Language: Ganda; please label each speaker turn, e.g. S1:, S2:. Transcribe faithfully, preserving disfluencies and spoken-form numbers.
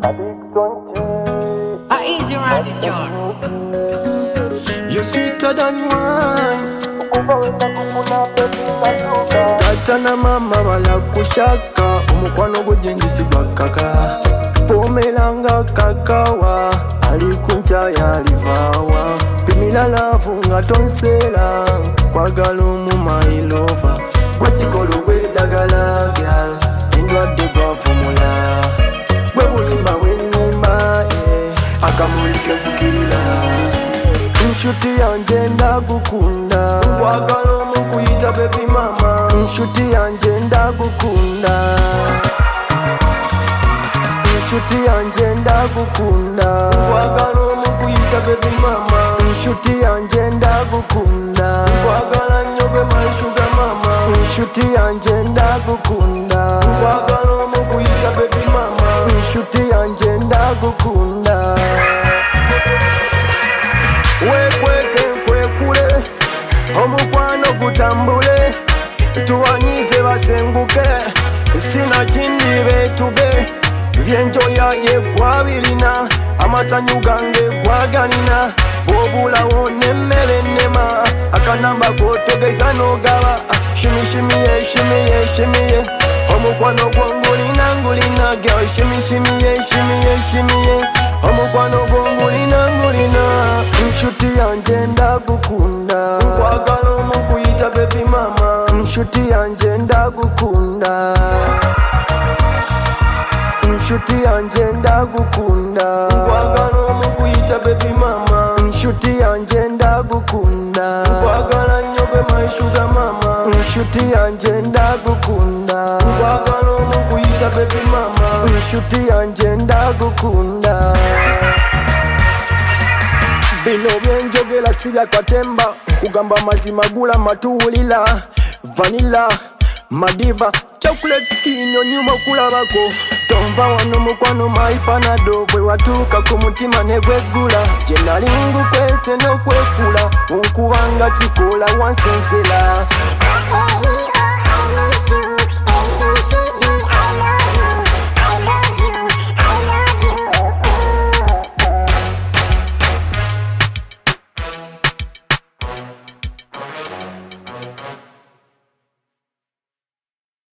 S1: A easy ride the John.
S2: You're sweeter than wine. Tata na mama balakushaka, omukwano gujingisigwa kaka. Pomelanga kakawa, alikuncha yalivawa. Pimila lavu nga tonsela, kwagala omu my lover. Gwechikolo gwedagala gyal, endwadde gwavumula. Gwe buyimba bwenyimba, eh, akamulike vukirira. Nshuti yanje ndagukunda, nkwagala omu kuyita baby mama. Nshuti yanje ndagukunda, nshuti yanje ndagukunda, nkwagala omu kuyita baby mama. Nshuti yanje ndagukunda, nkwagala nnyo gwe my sugar mama. Nshuti yanje ndagukunda, nkwagala omu kuyita baby mama. Nshuti yanje ndagukunda. Wekweke nkwekule, omukwano gutambule, tuwanyize basenguke, sina kindi betuge. Byenjoya yegwa birina, amasanyu gange gwaganina. Bwobulawo nemmere nnema, akanamba kotogeza n'ogaba. Shimi shimi ye, shimi ye, shimi ye, omukwano gwo ngulina ngulina. Girl shimi shimi ye, shimi ye, shimi ye, omukwano gwo ngulina ngulina. Nshuti yanje ndagukunda, nkwagala omu kuyita baby mama. Nshuti yanje ndagukunda, nshuti yanje ndagukunda, nkwagala omu kuyita baby mama. Nshuti yanje ndagukunda, nkwagala nnyo gwe my sugar mama. Nshuti yanje ndagukunda, nkwagala omu kuyita baby mama. Nshuti yanje ndagukunda. Bino byenjogera si bya katemba, kugamba mazima gula matuwulira. Vanilla, Madiva, chocolate skin onyuma kulabako. Tomva wano mukwano my panado, bwe watuuka ku mutima ne gweggula. Gye nali ngukwese n'okwekula, onkubanga kikola wansensera.